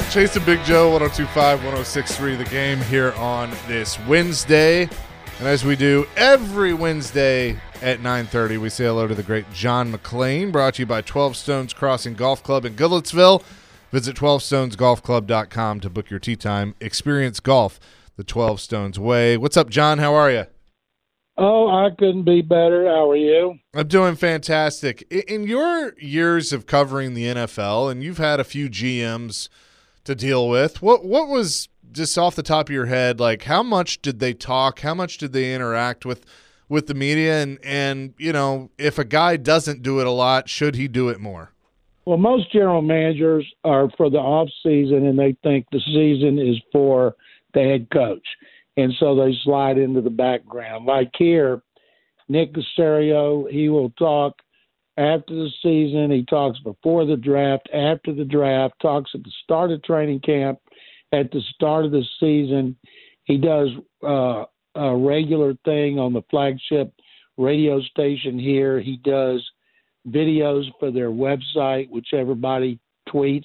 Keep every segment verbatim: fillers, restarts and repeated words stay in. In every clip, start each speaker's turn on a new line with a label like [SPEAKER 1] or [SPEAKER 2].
[SPEAKER 1] Chase and Big Joe, one oh two point five, one oh six point three The Game here on this Wednesday. And as we do every Wednesday at nine thirty, we say hello to the great John McClain, brought to you by twelve Stones Crossing Golf Club in Goodlettsville. Visit twelve stones golf club dot com to book your tee time. Experience golf the twelve Stones way. What's up, John? How are you?
[SPEAKER 2] Oh, I couldn't be better. How are you?
[SPEAKER 1] I'm doing fantastic. In your years of covering the N F L, and you've had a few G Ms to deal with, what what was, just off the top of your head, like how much did they talk? How much did they interact with with the media? And, and you know, if a guy doesn't do it a lot, should he do it more?
[SPEAKER 2] Well, most general managers are for the off season, and they think the season is for the head coach. And so they slide into the background. Like here, Nick Caserio, he will talk after the season. He talks before the draft, after the draft, talks at the start of training camp, at the start of the season. He does uh, a regular thing on the flagship radio station here. He does videos for their website, which everybody tweets.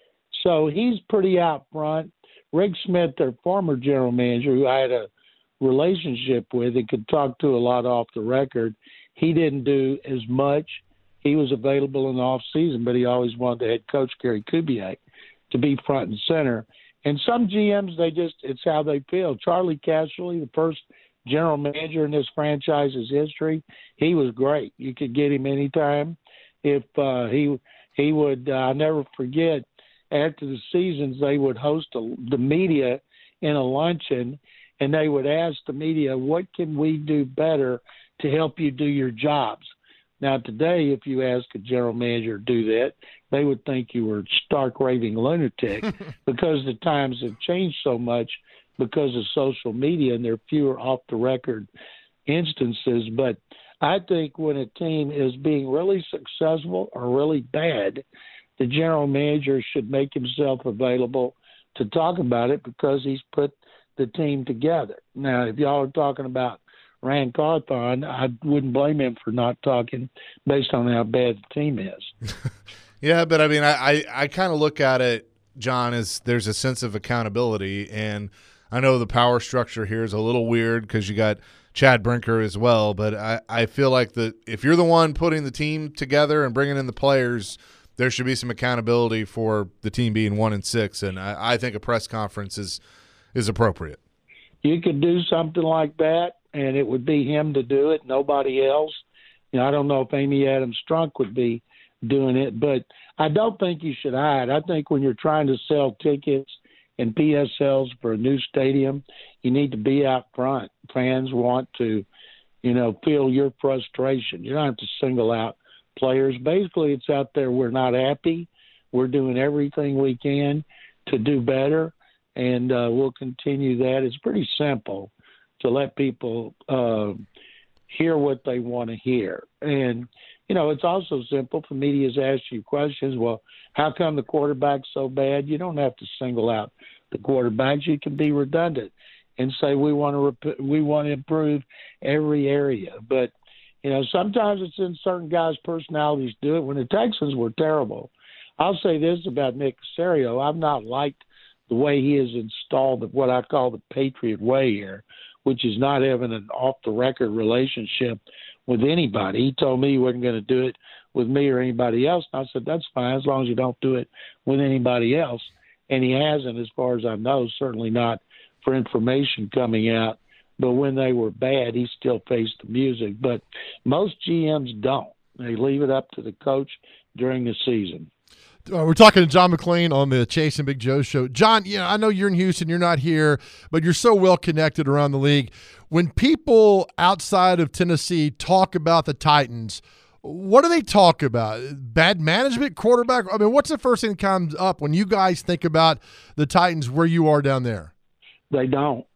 [SPEAKER 2] So he's pretty out front. Rick Smith, their former general manager, who I had a relationship with and could talk to a lot off the record, he didn't do as much. He was available in the off season, but he always wanted the head coach, Gary Kubiak, to be front and center. And some G Ms, they just, it's how they feel. Charlie Casserly, the first general manager in this franchise's history, he was great. You could get him anytime. If uh, he he would, uh, I'll never forget, after the seasons, they would host a, the media in a luncheon, and they would ask the media, what can we do better to help you do your jobs? Now, today, if you ask a general manager to do that, they would think you were stark raving lunatic because the times have changed so much because of social media, and there are fewer off-the-record instances. But I think when a team is being really successful or really bad, the general manager should make himself available to talk about it because he's put the team together. Now, if y'all are talking about Rand Carthon, I wouldn't blame him for not talking based on how bad the team is.
[SPEAKER 1] Yeah, but I mean, I, I, I kind of look at it, John, as there's a sense of accountability, and I know the power structure here is a little weird because you got Chad Brinker as well, but I, I feel like that if you're the one putting the team together and bringing in the players, there should be some accountability for the team being one and six, and I, I think a press conference is is appropriate.
[SPEAKER 2] You could do something like that, and it would be him to do it, nobody else. You know, I don't know if Amy Adams Strunk would be doing it, but I don't think you should hide. I think when you're trying to sell tickets and P S Ls for a new stadium, you need to be out front. Fans want to, you know, feel your frustration. You don't have to single out players. Basically, it's out there. We're not happy. We're doing everything we can to do better, and uh, we'll continue that. It's pretty simple to let people uh, hear what they want to hear. And, you know, it's also simple for media to ask you questions. Well, how come the quarterback's so bad? You don't have to single out the quarterbacks. You can be redundant and say we want to rep- we want to improve every area. But, you know, sometimes it's in certain guys' personalities do it. When the Texans were terrible, I'll say this about Nick Caserio. I've not liked the way he has installed what I call the Patriot way here, which is not having an off-the-record relationship with anybody. He told me he wasn't going to do it with me or anybody else. And I said, that's fine as long as you don't do it with anybody else. And he hasn't, as far as I know, certainly not for information coming out. But when they were bad, he still faced the music. But most G Ms don't. They leave it up to the coach during the season.
[SPEAKER 3] Uh, we're talking to John McClain on the Chase and Big Joe show. John, you know, I know you're in Houston, you're not here, but you're so well connected around the league. When people outside of Tennessee talk about the Titans, what do they talk about? Bad management, quarterback? I mean, what's the first thing that comes up when you guys think about the Titans where you are down there?
[SPEAKER 2] They don't.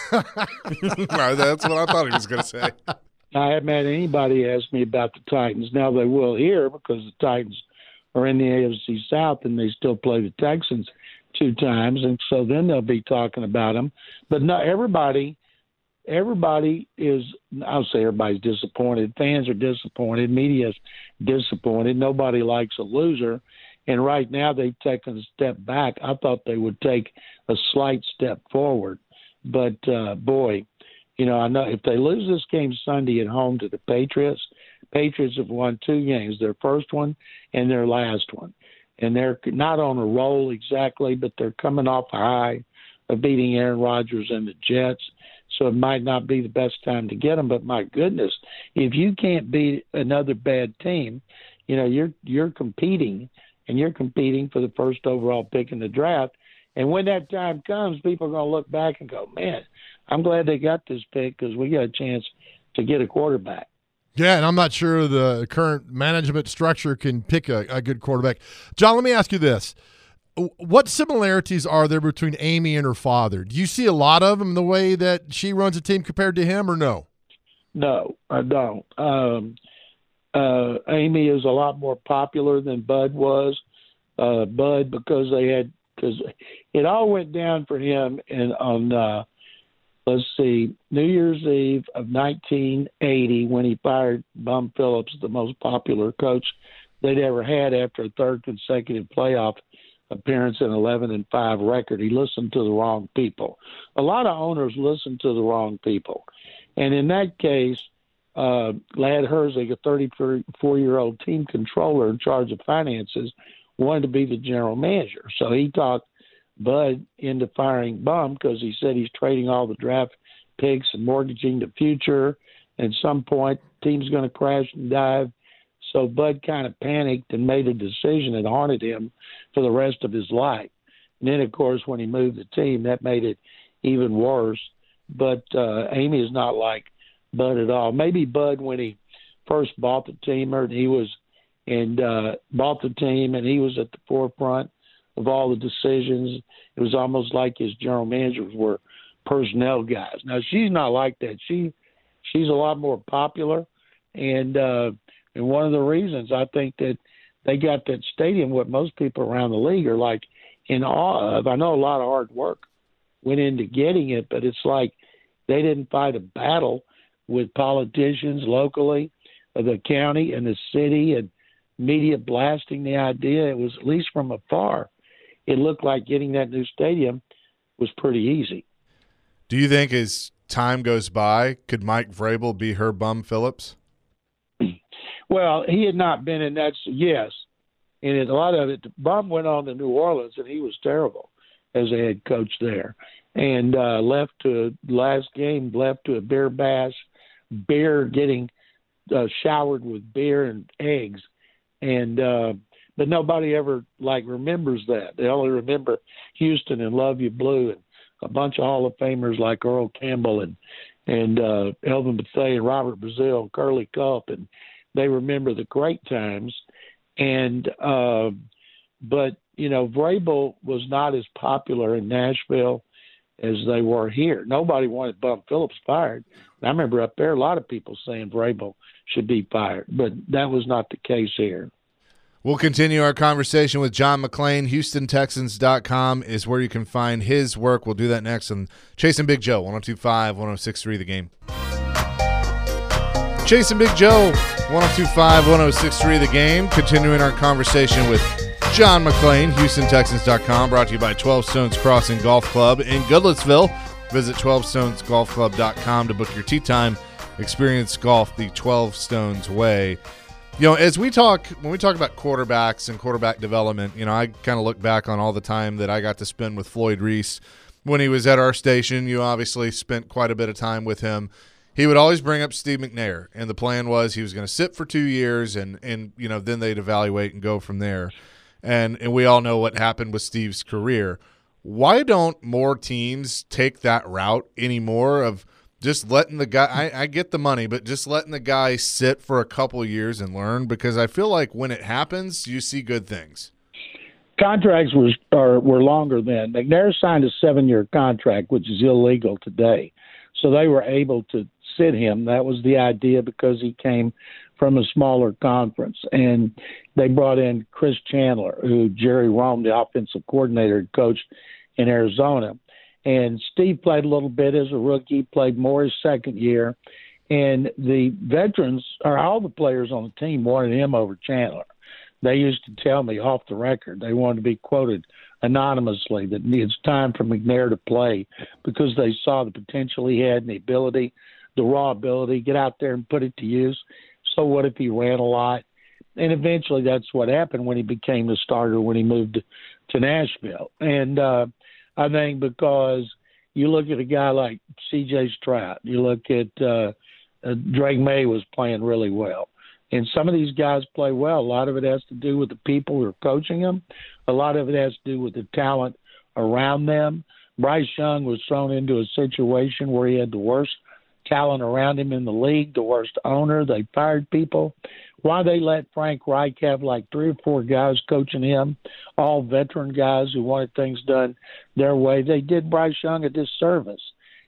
[SPEAKER 1] No, that's what I thought he was going to say.
[SPEAKER 2] I haven't had anybody ask me about the Titans. Now they will here because the Titans are in the A F C South and they still play the Texans two times, and so then they'll be talking about them. But no, everybody, everybody is. I'll say everybody's disappointed. Fans are disappointed. Media's disappointed. Nobody likes a loser, And right now they've taken a step back. I thought they would take a slight step forward. But, uh, boy, you know, I know if they lose this game Sunday at home to the Patriots, Patriots have won two games, their first one and their last one. And they're not on a roll exactly, but they're coming off a high of beating Aaron Rodgers and the Jets. So it might not be the best time to get them. But, my goodness, if you can't beat another bad team, you know, you're you're competing, and you're competing for the first overall pick in the draft. And when that time comes, people are going to look back and go, man, I'm glad they got this pick because we got a chance to get a quarterback.
[SPEAKER 3] Yeah, and I'm not sure the current management structure can pick a, a good quarterback. John, let me ask you this. What similarities are there between Amy and her father? Do you see a lot of them the way that she runs a team compared to him, or no?
[SPEAKER 2] No, I don't. Um, uh, Amy is a lot more popular than Bud was. Uh, Bud, because they had – because it all went down for him in, on, uh, let's see, New Year's Eve of nineteen eighty when he fired Bum Phillips, the most popular coach they'd ever had after a third consecutive playoff appearance and eleven and five record. He listened to the wrong people. A lot of owners listen to the wrong people. And in that case, uh, Lad Herzig, a thirty-four-year-old team controller in charge of finances, wanted to be the general manager. So he talked Bud into firing Bum because he said he's trading all the draft picks and mortgaging the future. At some point, the team's going to crash and dive. So Bud kind of panicked and made a decision that haunted him for the rest of his life. And then, of course, when he moved the team, that made it even worse. But uh, Amy is not like Bud at all. Maybe Bud, when he first bought the team, or he was and uh, bought the team, and he was at the forefront of all the decisions. It was almost like his general managers were personnel guys. Now, she's not like that. She she's a lot more popular, and uh, and one of the reasons I think that they got that stadium, what most people around the league are like in awe of. I know a lot of hard work went into getting it, but it's like they didn't fight a battle with politicians locally, of the county and the city, and media blasting the idea. It was, at least from afar, it looked like getting that new stadium was pretty easy.
[SPEAKER 1] Do you think as time goes by, could Mike Vrabel be her Bum Phillips?
[SPEAKER 2] Well, he had not been in that, yes. And a lot of it, Bum went on to New Orleans, and he was terrible as a head coach there. And uh, left to last game, left to a beer bash, beer getting uh, showered with beer and eggs. And uh, but nobody ever like remembers that. They only remember Houston and Love You Blue and a bunch of Hall of Famers like Earl Campbell and and uh, Elvin Bethea and Robert Brazile and Curly Culp, and they remember the great times. And uh, but you know, Vrabel was not as popular in Nashville as they were here. Nobody wanted Bum Phillips fired. I remember up there a lot of people saying Vrabel should be fired, but that was not the case here.
[SPEAKER 1] We'll continue our conversation with John McClain. Houston Texans dot com is where you can find his work. We'll do that next on Chasing Big Joe, one oh two point five, one oh six point three The Game. Chasing Big Joe, one oh two point five, one oh six point three The Game. Continuing our conversation with John McClain, Houston Texans dot com, brought to you by twelve Stones Crossing Golf Club in Goodlettsville. Visit twelve stones golf club dot com to book your tee time. Experience golf the twelve Stones way. You know, as we talk, when we talk about quarterbacks and quarterback development, you know, I kind of look back on all the time that I got to spend with Floyd Reese when he was at our station. You obviously spent quite a bit of time with him. He would always bring up Steve McNair, and the plan was he was going to sit for two years, and, and you know, then they'd evaluate and go from there. And and we all know what happened with Steve's career. Why don't more teams take that route anymore of just letting the guy – I get the money, but just letting the guy sit for a couple of years and learn? Because I feel like when it happens, you see good things.
[SPEAKER 2] Contracts was, are, were longer then. McNair signed a seven-year contract, which is illegal today. So they were able to sit him. That was the idea because he came from a smaller conference. And they brought in Chris Chandler, who Jerry Rome, the offensive coordinator, had coached in Arizona. And Steve played a little bit as a rookie, played more his second year. And the veterans, or all the players on the team, wanted him over Chandler. they used to tell me off the record they wanted to be quoted anonymously that it's time for McNair to play because they saw the potential he had and the ability, the raw ability, get out there and put it to use. So what if he ran a lot? And eventually that's what happened when he became the starter when he moved to, to Nashville. And uh, I think because you look at a guy like C J Stroud, you look at uh, uh, Drake May was playing really well. And some of these guys play well. A lot of it has to do with the people who are coaching them. A lot of it has to do with the talent around them. Bryce Young was thrown into a situation where he had the worst talent around him in the league, the worst owner. They fired people. Why they let Frank Reich have like three or four guys coaching him, all veteran guys who wanted things done their way, they did Bryce Young a disservice.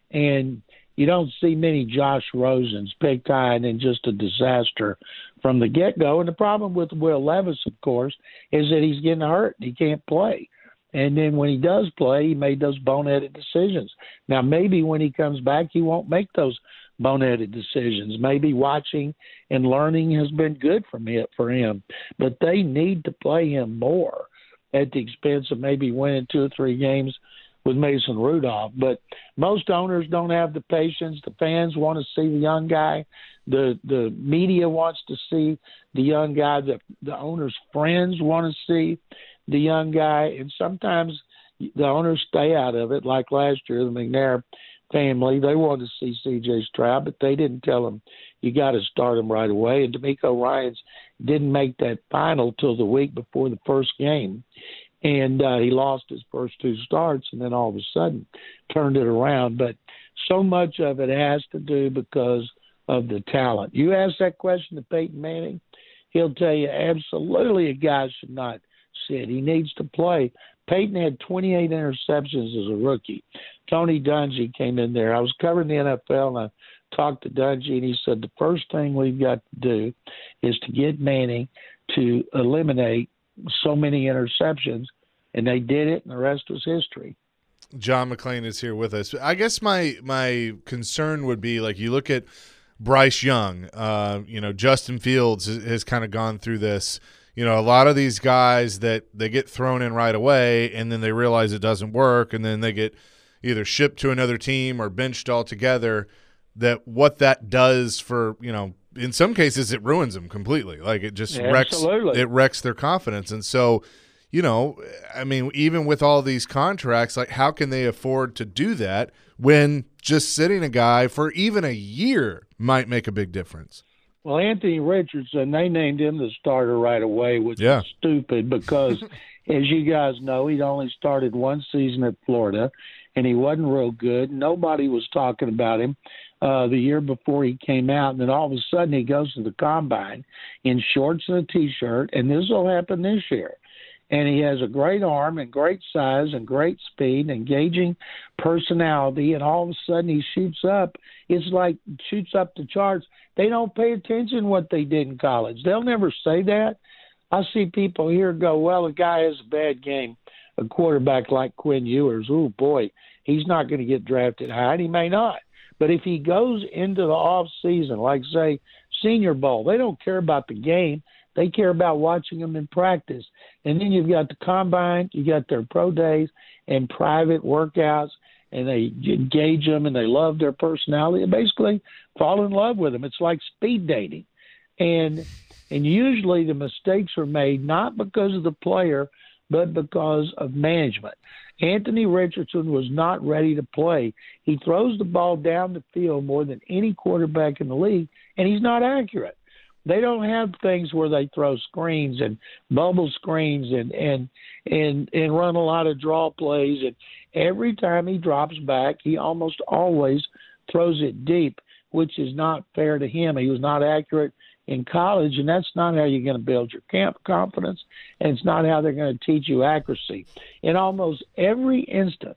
[SPEAKER 2] And you don't see many Josh Rosens, big time and just a disaster from the get-go. And the problem with Will Levis, of course, is that he's getting hurt and he can't play. And then when he does play, he made those boneheaded decisions. Now, maybe when he comes back, he won't make those boneheaded decisions. Maybe watching and learning has been good for me for him. But they need to play him more at the expense of maybe winning two or three games with Mason Rudolph. But most owners don't have the patience. The fans want to see the young guy. The the media wants to see the young guy. The, the owner's friends want to see the young guy. And sometimes the owners stay out of it, like last year, the McNair family. They wanted to see C J Stroud, but they didn't tell him you got to start him right away. And D'Amico Ryans didn't make that final till the week before the first game. And uh, he lost his first two starts and then all of a sudden turned it around. But so much of it has to do because of the talent. You ask that question to Peyton Manning, he'll tell you absolutely a guy should not sit. He needs to play. Peyton had twenty-eight interceptions as a rookie. Tony Dungy came in there. I was covering the N F L, and I talked to Dungy, and he said the first thing we've got to do is to get Manning to eliminate so many interceptions, and they did it, and the rest was history.
[SPEAKER 1] John McClain is here with us. I guess my my concern would be, like, you look at Bryce Young, uh, you know, Justin Fields has, has kind of gone through this. You know, a lot of these guys that they get thrown in right away and then they realize it doesn't work and then they get either shipped to another team or benched altogether, that what that does for, you know, in some cases it ruins them completely. Like it just
[SPEAKER 2] yeah,
[SPEAKER 1] wrecks
[SPEAKER 2] absolutely.
[SPEAKER 1] it wrecks their confidence. And so, you know, I mean, even with all these contracts, like how can they afford to do that when just sitting a guy for even a year might make a big difference?
[SPEAKER 2] Well, Anthony Richardson, they named him the starter right away, which
[SPEAKER 1] yeah.
[SPEAKER 2] is stupid because, as you guys know, he'd only started one season at Florida, and he wasn't real good. Nobody was talking about him uh, the year before he came out, and then all of a sudden he goes to the combine in shorts and a T-shirt, and this will happen this year. And he has a great arm and great size and great speed, engaging personality, and all of a sudden he shoots up. It's like shoots up the charts. They don't pay attention to what they did in college. They'll never say that. I see people here go, well, a guy has a bad game, a quarterback like Quinn Ewers. Oh, boy, he's not going to get drafted high, and he may not. But if he goes into the off season, like, say, Senior Bowl, they don't care about the game. They care about watching them in practice. And then you've got the combine, you got their pro days and private workouts, and they engage them and they love their personality and basically fall in love with them. It's like speed dating. And and usually the mistakes are made not because of the player, but because of management. Anthony Richardson was not ready to play. He throws the ball down the field more than any quarterback in the league, and he's not accurate. They don't have things where they throw screens and bubble screens and and and and run a lot of draw plays. And every time he drops back, he almost always throws it deep, which is not fair to him. He was not accurate in college, and that's not how you're going to build your camp confidence, and it's not how they're going to teach you accuracy. In almost every instance,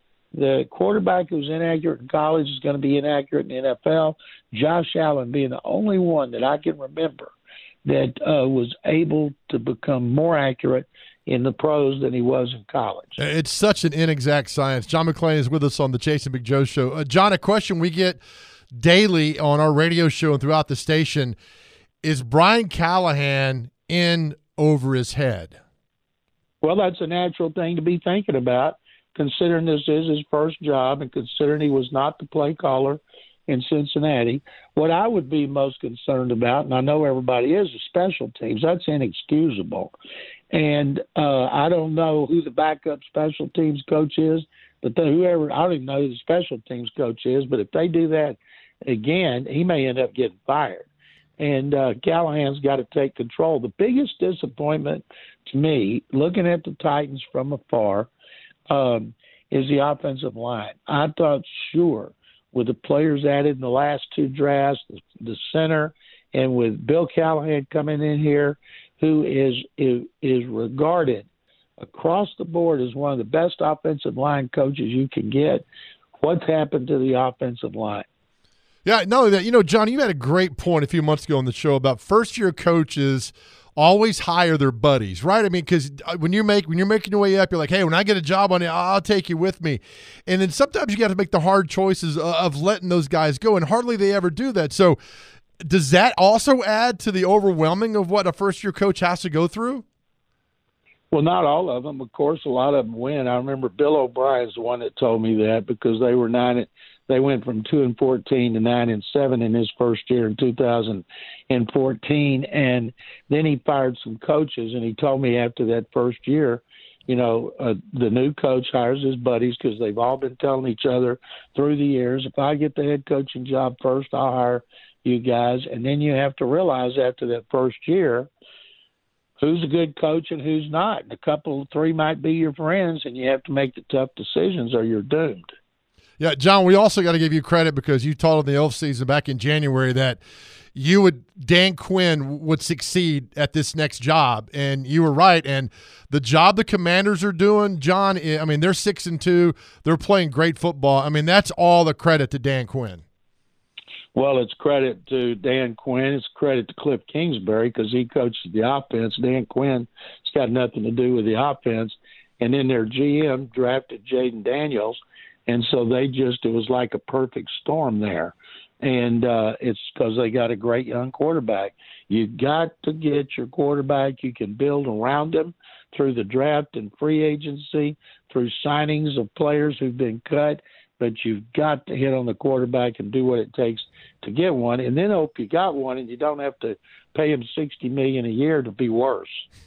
[SPEAKER 2] the quarterback who's inaccurate in college is going to be inaccurate in the N F L. Josh Allen being the only one that I can remember that uh, was able to become more accurate in the pros than he was in college.
[SPEAKER 3] It's such an inexact science. John McClain is with us on the Chase and Big Joe show. Uh, John, a question we get daily on our radio show and throughout the station: is Brian Callahan in over his head?
[SPEAKER 2] Well, that's a natural thing to be thinking about, considering this is his first job and considering he was not the play caller in Cincinnati. What I would be most concerned about, and I know everybody is, is special teams. That's inexcusable. And uh, I don't know who the backup special teams coach is, but the, whoever, I don't even know who the special teams coach is, but if they do that again, he may end up getting fired. And uh, Callahan's got to take control. The biggest disappointment to me, looking at the Titans from afar, um, is the offensive line. I thought, sure, with the players added in the last two drafts, the, the center, and with Bill Callahan coming in here, who is, is is regarded across the board as one of the best offensive line coaches you can get, what's happened to the offensive line?
[SPEAKER 3] Yeah, not only that, you know, Johnny, you had a great point a few months ago on the show about first-year coaches always hire their buddies, right? I mean, because when you make when you're making your way up, you're like, hey, when I get a job on it, I'll take you with me. And then sometimes you got to make the hard choices of letting those guys go, and hardly they ever do that. So, does that also add to the overwhelming of what a first-year coach has to go through?
[SPEAKER 2] Well, not all of them. Of course, a lot of them win. I remember Bill O'Brien's the one that told me that because they were nine. They went from two and fourteen to nine and seven in his first year in two thousand fourteen, and then he fired some coaches. And he told me after that first year, you know, uh, the new coach hires his buddies because they've all been telling each other through the years, if I get the head coaching job first, I'll hire you guys. And then you have to realize after that first year, who's a good coach and who's not. And a couple, three might be your friends, and you have to make the tough decisions or you're doomed.
[SPEAKER 3] Yeah, John, we also got to give you credit because you told in the offseason back in January that you would Dan Quinn would succeed at this next job, and you were right. And the job the Commanders are doing, John, I mean, they're six and two. They're playing great football. I mean, that's all the credit to Dan Quinn.
[SPEAKER 2] Well, it's credit to Dan Quinn. It's credit to Cliff Kingsbury because he coaches the offense. Dan Quinn's got nothing to do with the offense. And then their G M drafted Jaden Daniels, and so they just – it was like a perfect storm there. And uh, it's because they got a great young quarterback. You got to get your quarterback. You can build around him through the draft and free agency, through signings of players who've been cut, but you've got to hit on the quarterback and do what it takes to get one, and then hope you got one and you don't have to pay him sixty million dollars a year to be worse.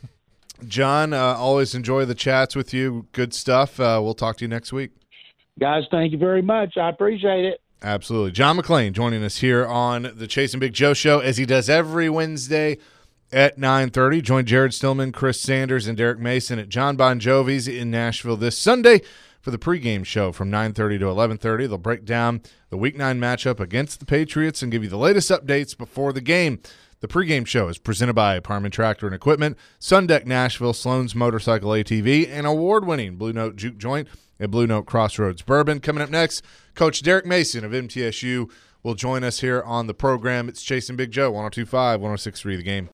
[SPEAKER 1] John, uh, always enjoy the chats with you. Good stuff. Uh, we'll talk to you next week.
[SPEAKER 2] Guys, thank you very much. I appreciate it.
[SPEAKER 1] Absolutely. John McClain joining us here on the Chase and Big Joe Show, as he does every Wednesday at nine thirty. Join Jared Stillman, Chris Sanders, and Derek Mason at John Bon Jovi's in Nashville this Sunday for the pregame show from nine thirty to eleven thirty. They'll break down the Week nine matchup against the Patriots and give you the latest updates before the game. The pregame show is presented by Parman Tractor and Equipment, Sundeck Nashville, Sloan's Motorcycle A T V, and award-winning Blue Note Juke Joint at Blue Note Crossroads Bourbon. Coming up next, Coach Derek Mason of M T S U will join us here on the program. It's Chasing Big Joe, one oh two point five, one oh six point three The Game.